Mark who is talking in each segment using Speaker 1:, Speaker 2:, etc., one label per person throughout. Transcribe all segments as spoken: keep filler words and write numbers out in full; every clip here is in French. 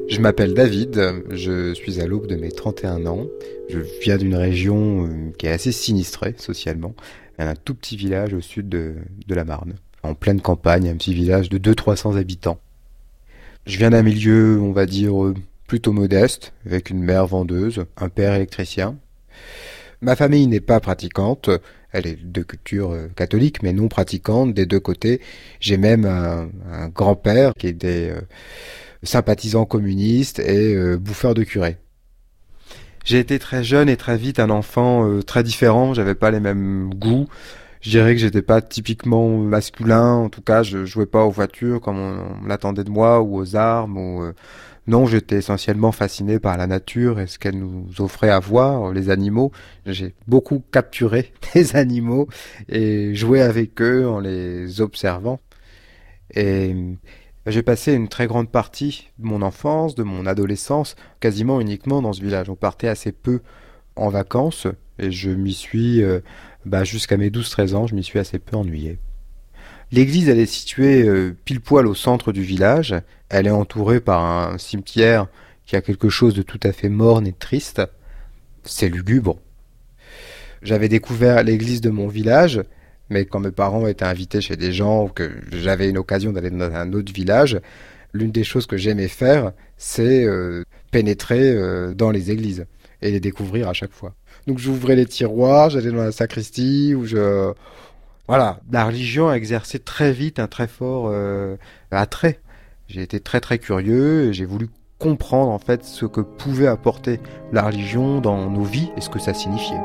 Speaker 1: Je m'appelle David, je suis à l'aube de mes trente et un ans. Je viens d'une région qui est assez sinistrée socialement, un tout petit village au sud de, de la Marne, en pleine campagne, un petit village de deux cents à trois cents habitants. Je viens d'un milieu, on va dire, plutôt modeste, avec une mère vendeuse, un père électricien. Ma famille n'est pas pratiquante, elle est de culture catholique, mais non pratiquante des deux côtés. J'ai même un, un grand-père qui était euh, sympathisant communiste et euh, bouffeur de curé. J'ai été très jeune et très vite un enfant euh, très différent, j'avais pas les mêmes goûts. Je dirais que j'étais pas typiquement masculin, en tout cas je jouais pas aux voitures comme on, on l'attendait de moi, ou aux armes, ou... Euh, Non, j'étais essentiellement fasciné par la nature et ce qu'elle nous offrait à voir, les animaux. J'ai beaucoup capturé des animaux et joué avec eux en les observant. Et j'ai passé une très grande partie de mon enfance, de mon adolescence, quasiment uniquement dans ce village. On partait assez peu en vacances et je m'y suis, euh, bah, jusqu'à mes douze treize ans, je m'y suis assez peu ennuyé. L'église, elle est située euh, pile poil au centre du village. Elle est entourée par un cimetière qui a quelque chose de tout à fait morne et triste. C'est lugubre. J'avais découvert l'église de mon village, mais quand mes parents étaient invités chez des gens, ou que j'avais une occasion d'aller dans un autre village, l'une des choses que j'aimais faire, c'est euh, pénétrer euh, dans les églises et les découvrir à chaque fois. Donc j'ouvrais les tiroirs, j'allais dans la sacristie, où je... Voilà, la religion a exercé très vite un très fort euh, attrait. J'ai été très très curieux et j'ai voulu comprendre en fait ce que pouvait apporter la religion dans nos vies et ce que ça signifiait.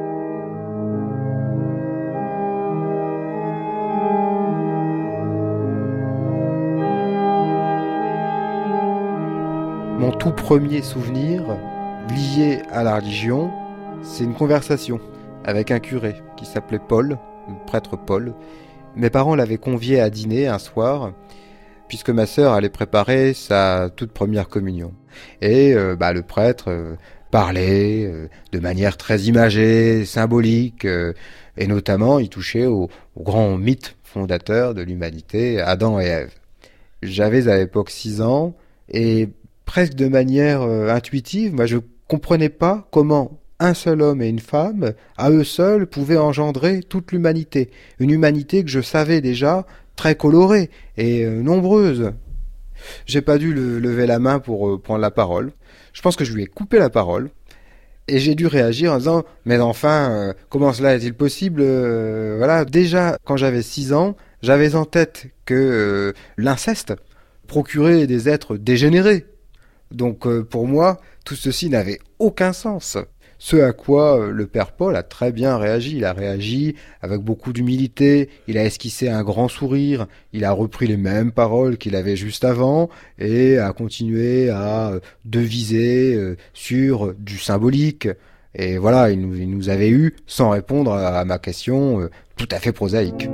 Speaker 1: Mon tout premier souvenir lié à la religion, c'est une conversation avec un curé qui s'appelait Paul, le prêtre Paul. Mes parents l'avaient convié à dîner un soir, puisque ma sœur allait préparer sa toute première communion. Et euh, bah, le prêtre euh, parlait euh, de manière très imagée, symbolique, euh, et notamment il touchait au, au grand mythe fondateur de l'humanité, Adam et Ève. J'avais à l'époque six ans, et presque de manière euh, intuitive, moi je comprenais pas comment un seul homme et une femme, à eux seuls, pouvaient engendrer toute l'humanité. Une humanité que je savais déjà très colorée et euh, nombreuse. J'ai pas dû le, lever la main pour euh, prendre la parole. Je pense que je lui ai coupé la parole. Et j'ai dû réagir en disant « Mais enfin, euh, comment cela est-il possible euh, ?» Voilà, déjà, quand j'avais six ans, j'avais en tête que euh, l'inceste procurait des êtres dégénérés. Donc euh, pour moi, tout ceci n'avait aucun sens. Ce à quoi le père Paul a très bien réagi. Il a réagi avec beaucoup d'humilité, il a esquissé un grand sourire, il a repris les mêmes paroles qu'il avait juste avant et a continué à deviser sur du symbolique. Et voilà, il nous, il nous avait eu sans répondre à ma question tout à fait prosaïque.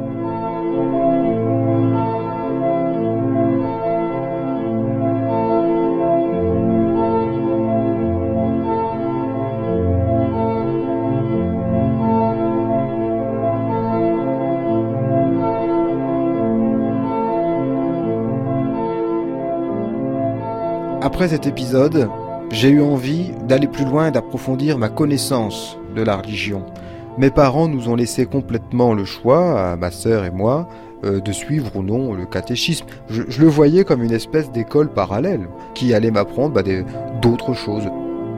Speaker 1: Après cet épisode, j'ai eu envie d'aller plus loin et d'approfondir ma connaissance de la religion. Mes parents nous ont laissé complètement le choix, à ma sœur et moi, euh, de suivre ou non le catéchisme. Je, je le voyais comme une espèce d'école parallèle qui allait m'apprendre bah, des, d'autres choses.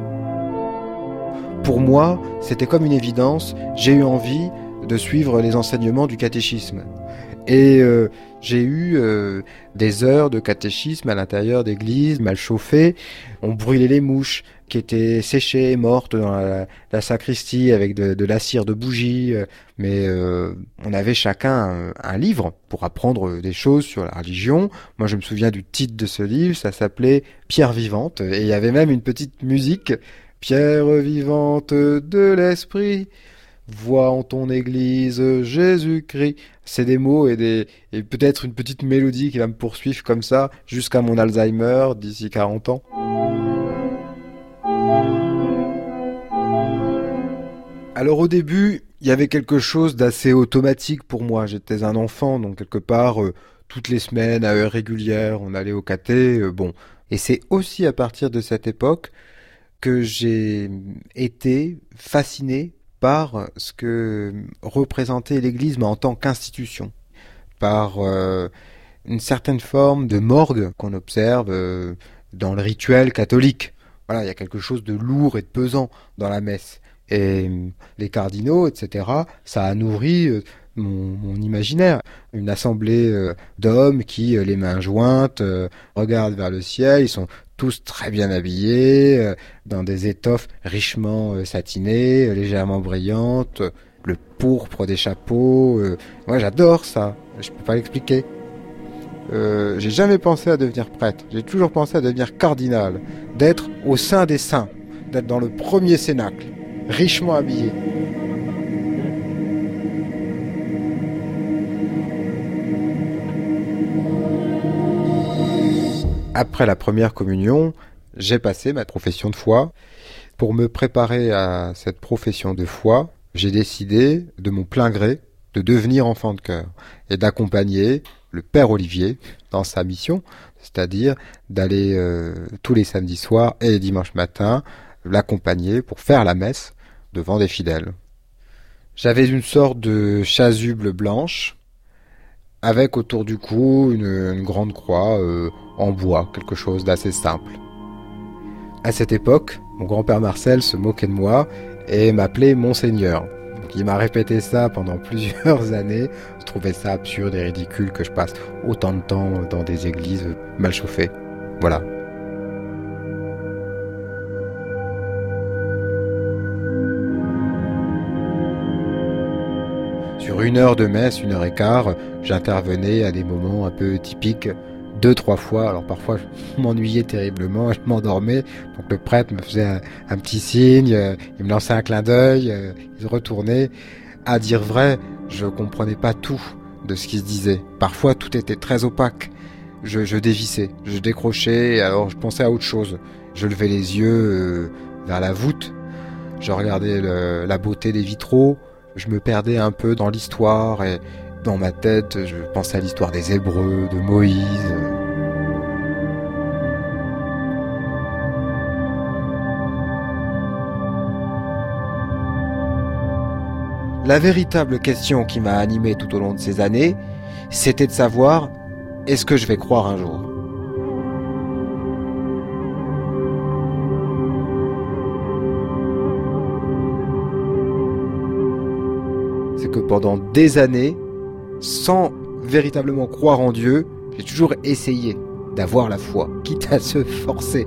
Speaker 1: Pour moi, c'était comme une évidence, j'ai eu envie de suivre les enseignements du catéchisme. Et euh, j'ai eu euh, des heures de catéchisme à l'intérieur d'églises mal chauffées. On brûlait les mouches qui étaient séchées et mortes dans la, la sacristie avec de, de la cire de bougie. Mais euh, on avait chacun un, un livre pour apprendre des choses sur la religion. Moi, je me souviens du titre de ce livre, ça s'appelait « Pierre vivante ». Et il y avait même une petite musique « Pierre vivante de l'esprit ». Vois en ton église Jésus-Christ. C'est des mots et, des, et peut-être une petite mélodie qui va me poursuivre comme ça jusqu'à mon Alzheimer d'ici quarante ans. Alors au début, il y avait quelque chose d'assez automatique pour moi. J'étais un enfant, donc quelque part, euh, toutes les semaines, à heure régulière, on allait au caté. Euh, bon, Et c'est aussi à partir de cette époque que j'ai été fasciné par ce que représentait l'Église, mais en tant qu'institution, par euh, une certaine forme de morgue qu'on observe euh, dans le rituel catholique. Voilà, il y a quelque chose de lourd et de pesant dans la messe. Et les cardinaux, et cetera, ça a nourri euh, mon, mon imaginaire. Une assemblée euh, d'hommes qui, euh, les mains jointes, euh, regardent vers le ciel. Ils sont tous très bien habillés, euh, dans des étoffes richement euh, satinées, euh, légèrement brillantes, euh, le pourpre des chapeaux. Euh, moi, j'adore ça. Je peux pas l'expliquer. Euh, j'ai jamais pensé à devenir prêtre. J'ai toujours pensé à devenir cardinal, d'être au sein des saints, d'être dans le premier cénacle, richement habillé. Après la première communion, j'ai passé ma profession de foi. Pour me préparer à cette profession de foi, j'ai décidé, de mon plein gré, de devenir enfant de chœur et d'accompagner le Père Olivier dans sa mission, c'est-à-dire d'aller euh, tous les samedis soirs et les dimanches matins l'accompagner pour faire la messe devant des fidèles. J'avais une sorte de chasuble blanche avec autour du cou une, une grande croix euh, en bois, quelque chose d'assez simple. À cette époque, mon grand-père Marcel se moquait de moi et m'appelait Monseigneur. Donc, il m'a répété ça pendant plusieurs années. Je trouvais ça absurde et ridicule que je passe autant de temps dans des églises mal chauffées. Voilà. Sur une heure de messe, une heure et quart, j'intervenais à des moments un peu typiques, deux, trois fois. Alors parfois, je m'ennuyais terriblement, je m'endormais. Donc le prêtre me faisait un, un petit signe, euh, il me lançait un clin d'œil, euh, il se retournait. À dire vrai, je comprenais pas tout de ce qui se disait. Parfois, tout était très opaque. Je, je dévissais, je décrochais, alors je pensais à autre chose. Je levais les yeux euh, vers la voûte, je regardais le, la beauté des vitraux, je me perdais un peu dans l'histoire et dans ma tête, je pensais à l'histoire des Hébreux, de Moïse. La véritable question qui m'a animé tout au long de ces années, c'était de savoir, est-ce que je vais croire un jour ? C'est que pendant des années, sans véritablement croire en Dieu, j'ai toujours essayé d'avoir la foi, quitte à se forcer.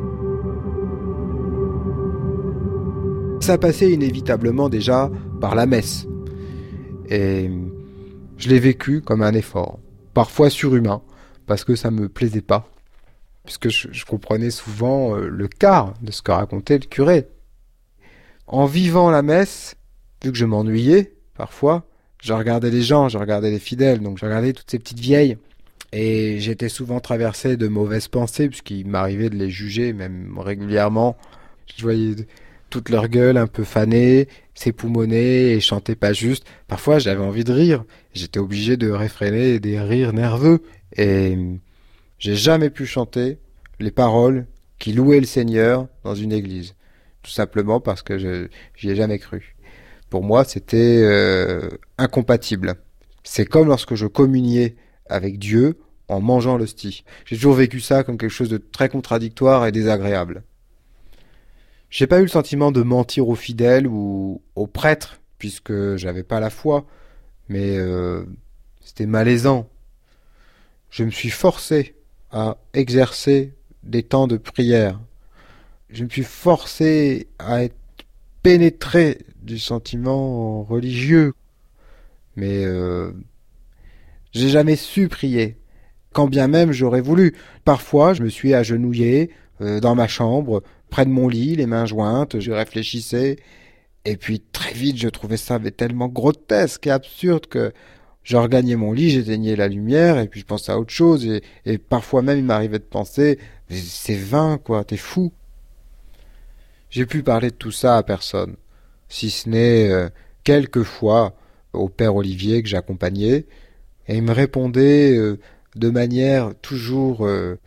Speaker 1: Ça passait inévitablement déjà par la messe. Et je l'ai vécu comme un effort, parfois surhumain, parce que ça me plaisait pas, puisque je, je comprenais souvent euh, le quart de ce que racontait le curé. En vivant la messe, vu que je m'ennuyais, parfois, je regardais les gens, je regardais les fidèles, donc je regardais toutes ces petites vieilles, et j'étais souvent traversé de mauvaises pensées, puisqu'il m'arrivait de les juger, même régulièrement. Je voyais toute leur gueule un peu fanée, s'époumoner et chanter pas juste. Parfois, j'avais envie de rire. J'étais obligé de réfréner des rires nerveux. Et j'ai jamais pu chanter les paroles qui louaient le Seigneur dans une église. Tout simplement parce que je j'y ai jamais cru. Pour moi, c'était euh, incompatible. C'est comme lorsque je communiais avec Dieu en mangeant l'hostie. J'ai toujours vécu ça comme quelque chose de très contradictoire et désagréable. J'ai pas eu le sentiment de mentir aux fidèles ou aux prêtres, puisque j'avais pas la foi, mais euh, c'était malaisant. Je me suis forcé à exercer des temps de prière. Je me suis forcé à être pénétré du sentiment religieux, mais euh, j'ai jamais su prier, quand bien même j'aurais voulu. Parfois, je me suis agenouillé euh, dans ma chambre, près de mon lit, les mains jointes, je réfléchissais, et puis très vite je trouvais ça mais tellement grotesque et absurde que je regagnais mon lit, j'éteignais la lumière, et puis je pensais à autre chose, et, et parfois même il m'arrivait de penser, c'est vain quoi, t'es fou. J'ai pu parler de tout ça à personne, si ce n'est euh, quelques fois au Père Olivier que j'accompagnais, et il me répondait euh, de manière toujours euh,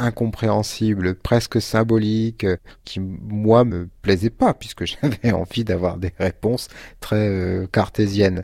Speaker 1: incompréhensibles, presque symboliques, euh, qui moi me plaisaient pas, puisque j'avais envie d'avoir des réponses très euh, cartésiennes.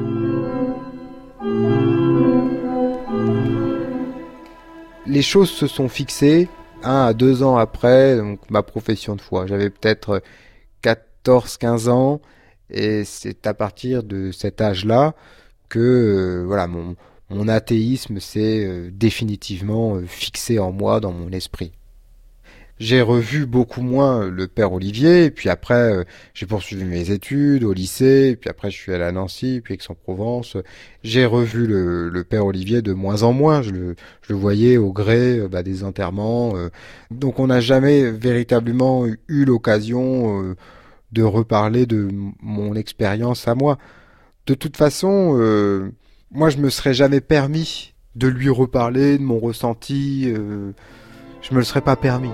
Speaker 1: Les choses se sont fixées un à deux ans après donc, ma profession de foi. J'avais peut-être quatorze quinze ans, et c'est à partir de cet âge-là que euh, voilà mon, mon athéisme s'est euh, définitivement euh, fixé en moi, dans mon esprit. J'ai revu beaucoup moins le père Olivier, et puis après euh, j'ai poursuivi mes études au lycée, et puis après je suis allé à Nancy, puis Aix-en-Provence. J'ai revu le, le père Olivier de moins en moins, je le, je le voyais au gré euh, bah, des enterrements. Euh. Donc on n'a jamais véritablement eu l'occasion euh, de reparler de m- mon expérience à moi. De toute façon, euh, moi je me serais jamais permis de lui reparler de mon ressenti, euh, je me le serais pas permis.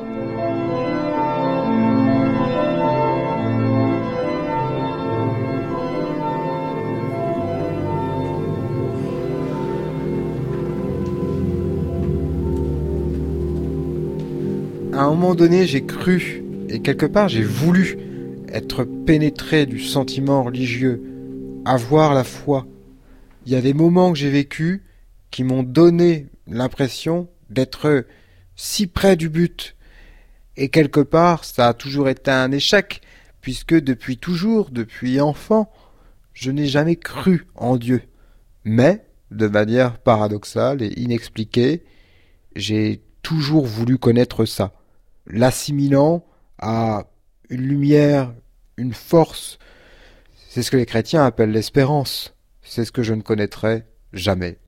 Speaker 1: À un moment donné, j'ai cru, et quelque part j'ai voulu être pénétré du sentiment religieux, avoir la foi. Il y a des moments que j'ai vécus qui m'ont donné l'impression d'être si près du but. Et quelque part, ça a toujours été un échec, puisque depuis toujours, depuis enfant, je n'ai jamais cru en Dieu. Mais, de manière paradoxale et inexpliquée, j'ai toujours voulu connaître ça, l'assimilant à une lumière, une force. C'est ce que les chrétiens appellent l'espérance. C'est ce que je ne connaîtrai jamais.